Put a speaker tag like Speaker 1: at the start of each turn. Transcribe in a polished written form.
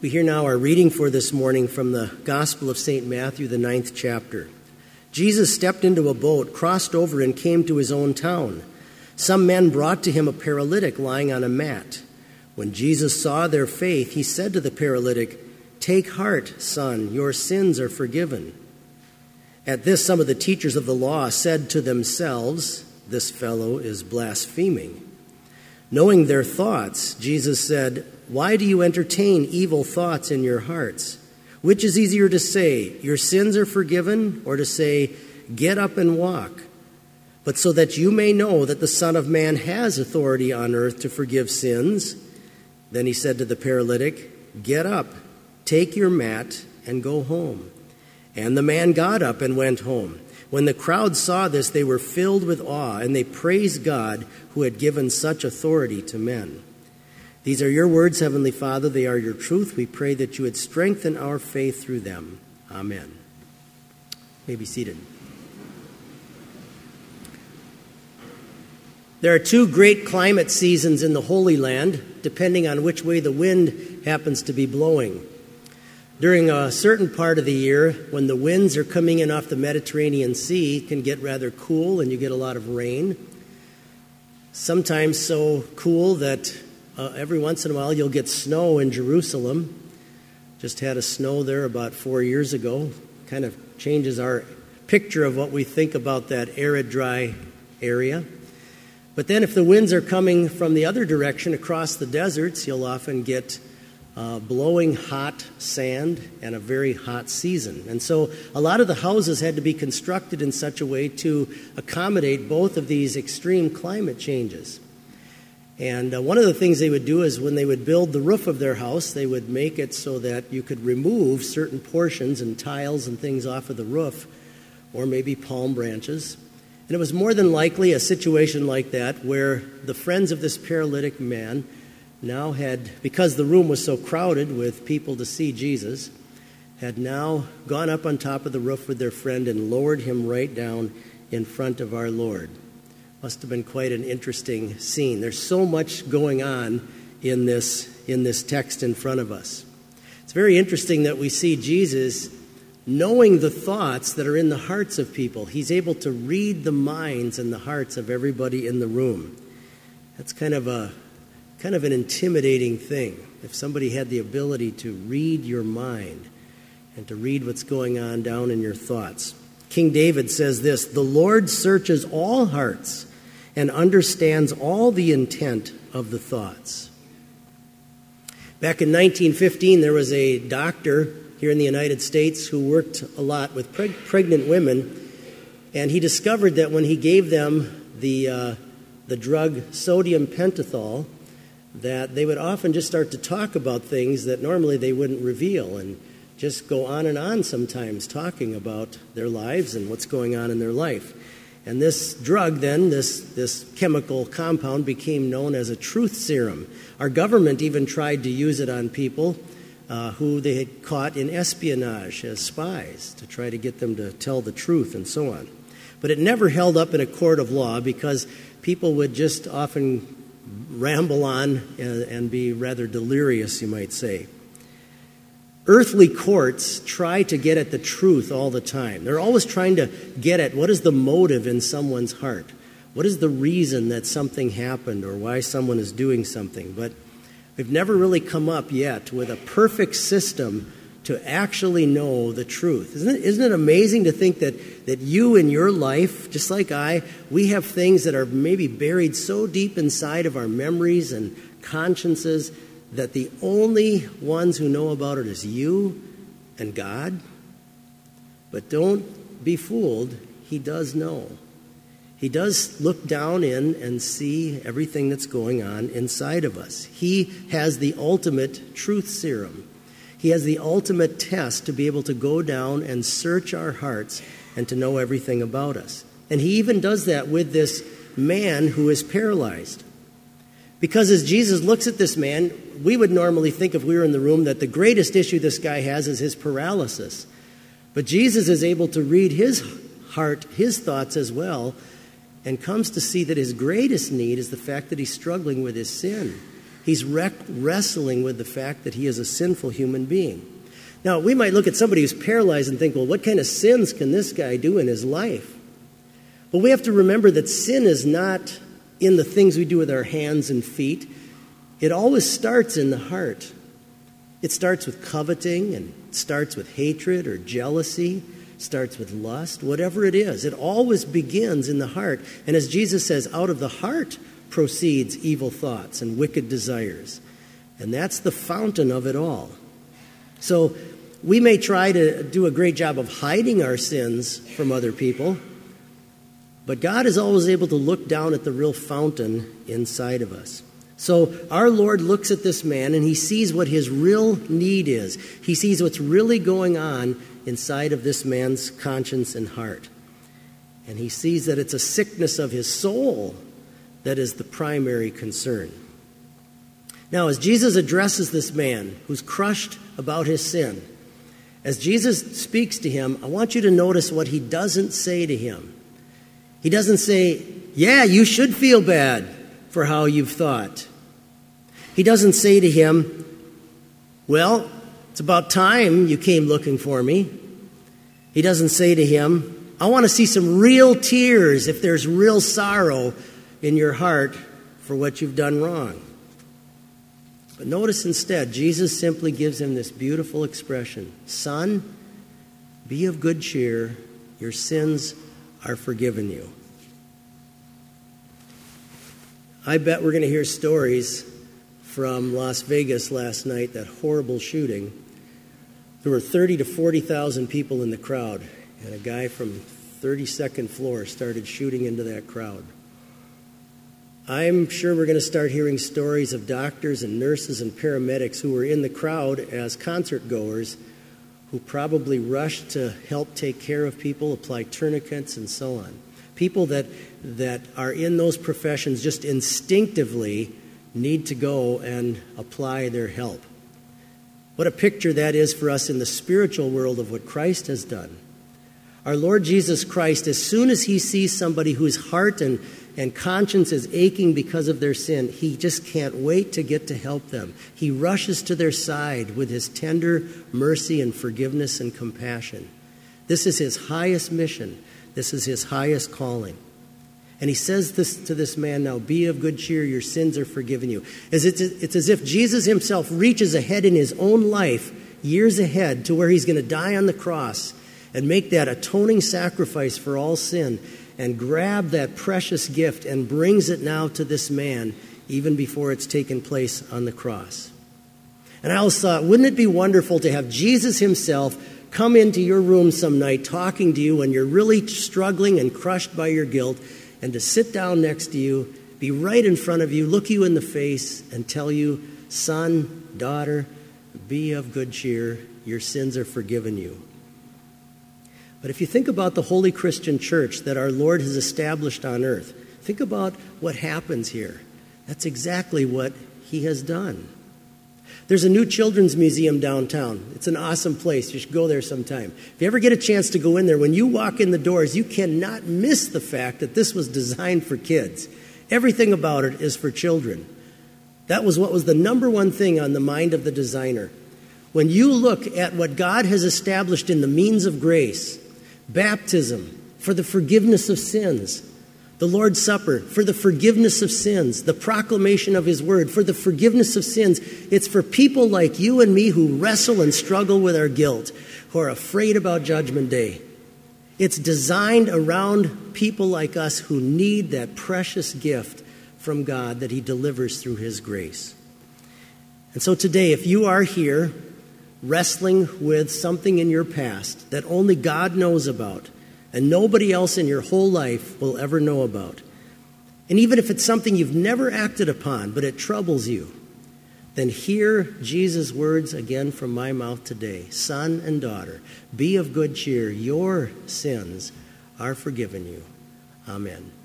Speaker 1: We hear now our reading for this morning from the Gospel of St. Matthew, the 9th chapter. Jesus stepped into a boat, crossed over, and came to his own town. Some men brought to him a paralytic lying on a mat. When Jesus saw their faith, he said to the paralytic, "Take heart, son, your sins are forgiven." At this, some of the teachers of the law said to themselves, "This fellow is blaspheming." Knowing their thoughts, Jesus said, "Why do you entertain evil thoughts in your hearts? Which is easier to say, 'Your sins are forgiven,' or to say, 'Get up and walk'? But so that you may know that the Son of Man has authority on earth to forgive sins." Then he said to the paralytic, "Get up, take your mat, and go home." And the man got up and went home. When the crowd saw this, they were filled with awe, and they praised God who had given such authority to men. These are your words, Heavenly Father. They are your truth. We pray that you would strengthen our faith through them. Amen. You may be seated. There are two great climate seasons in the Holy Land, depending on which way the wind happens to be blowing. During a certain part of the year, when the winds are coming in off the Mediterranean Sea, it can get rather cool and you get a lot of rain. Sometimes so cool that every once in a while you'll get snow in Jerusalem. Just had a snow there about 4 years ago. Kind of changes our picture of what we think about that arid, dry area. But then if the winds are coming from the other direction across the deserts, you'll often get blowing hot sand and a very hot season. And so a lot of the houses had to be constructed in such a way to accommodate both of these extreme climate changes. And one of the things they would do is when they would build the roof of their house, they would make it so that you could remove certain portions and tiles and things off of the roof, or maybe palm branches. And it was more than likely a situation like that where the friends of this paralytic man now had, because the room was so crowded with people to see Jesus, had now gone up on top of the roof with their friend and lowered him right down in front of our Lord. Must have been quite an interesting scene. There's so much going on in this text in front of us. It's very interesting that we see Jesus knowing the thoughts that are in the hearts of people. He's able to read the minds and the hearts of everybody in the room. That's kind of an intimidating thing. If somebody had the ability to read your mind and to read what's going on down in your thoughts. King David says this, "The Lord searches all hearts and understands all the intent of the thoughts." Back in 1915, there was a doctor here in the United States who worked a lot with pregnant women, and he discovered that when he gave them the drug sodium pentothal, that they would often just start to talk about things that normally they wouldn't reveal and just go on and on sometimes talking about their lives and what's going on in their life. And this drug then, this chemical compound, became known as a truth serum. Our government even tried to use it on people who they had caught in espionage as spies to try to get them to tell the truth and so on. But it never held up in a court of law because people would just often ramble on and be rather delirious, you might say. Earthly courts try to get at the truth all the time. They're always trying to get at what is the motive in someone's heart. What is the reason that something happened or why someone is doing something? But we've never really come up yet with a perfect system to actually know the truth. Isn't it amazing to think that you in your life, just like we have things that are maybe buried so deep inside of our memories and consciences that the only ones who know about it is you and God? But don't be fooled. He does know. He does look down in and see everything that's going on inside of us. He has the ultimate truth serum. He has the ultimate test to be able to go down and search our hearts and to know everything about us. And he even does that with this man who is paralyzed. Because as Jesus looks at this man, we would normally think if we were in the room that the greatest issue this guy has is his paralysis. But Jesus is able to read his heart, his thoughts as well, and comes to see that his greatest need is the fact that he's struggling with his sin. He's wrestling with the fact that he is a sinful human being. Now, we might look at somebody who's paralyzed and think, well, what kind of sins can this guy do in his life? But we have to remember that sin is not in the things we do with our hands and feet. It always starts in the heart. It starts with coveting, and it starts with hatred or jealousy, starts with lust, whatever it is. It always begins in the heart. And as Jesus says, out of the heart proceeds evil thoughts and wicked desires. And that's the fountain of it all. So we may try to do a great job of hiding our sins from other people, but God is always able to look down at the real fountain inside of us. So our Lord looks at this man and he sees what his real need is. He sees what's really going on inside of this man's conscience and heart. And he sees that it's a sickness of his soul that is the primary concern. Now, as Jesus addresses this man who's crushed about his sin, as Jesus speaks to him, I want you to notice what he doesn't say to him. He doesn't say, yeah, you should feel bad for how you've thought. He doesn't say to him, well, it's about time you came looking for me. He doesn't say to him, I want to see some real tears if there's real sorrow in your heart for what you've done wrong. But notice instead, Jesus simply gives him this beautiful expression. Son, be of good cheer. Your sins are forgiven you. I bet we're going to hear stories from Las Vegas last night, that horrible shooting. There were 30 to 40,000 people in the crowd, and a guy from 32nd floor started shooting into that crowd. I'm sure we're going to start hearing stories of doctors and nurses and paramedics who were in the crowd as concert goers who probably rushed to help take care of people, apply tourniquets, and so on. People that are in those professions just instinctively need to go and apply their help. What a picture that is for us in the spiritual world of what Christ has done. Our Lord Jesus Christ, as soon as he sees somebody whose heart and conscience is aching because of their sin, he just can't wait to get to help them. He rushes to their side with his tender mercy and forgiveness and compassion. This is his highest mission. This is his highest calling. And he says this to this man now, be of good cheer, your sins are forgiven you. It's as if Jesus himself reaches ahead in his own life, years ahead, to where he's going to die on the cross and make that atoning sacrifice for all sin and grab that precious gift and brings it now to this man even before it's taken place on the cross. And I always thought, wouldn't it be wonderful to have Jesus himself come into your room some night talking to you when you're really struggling and crushed by your guilt, and to sit down next to you, be right in front of you, look you in the face, and tell you, son, daughter, be of good cheer, your sins are forgiven you. But if you think about the holy Christian church that our Lord has established on earth, think about what happens here. That's exactly what he has done. There's a new children's museum downtown. It's an awesome place. You should go there sometime. If you ever get a chance to go in there, when you walk in the doors, you cannot miss the fact that this was designed for kids. Everything about it is for children. That was what was the number one thing on the mind of the designer. When you look at what God has established in the means of grace, baptism for the forgiveness of sins, the Lord's Supper for the forgiveness of sins, the proclamation of his word for the forgiveness of sins. It's for people like you and me who wrestle and struggle with our guilt, who are afraid about Judgment Day. It's designed around people like us who need that precious gift from God that he delivers through his grace. And so today, if you are here wrestling with something in your past that only God knows about, and nobody else in your whole life will ever know about. And even if it's something you've never acted upon, but it troubles you, then hear Jesus' words again from my mouth today. Son and daughter, be of good cheer. Your sins are forgiven you. Amen.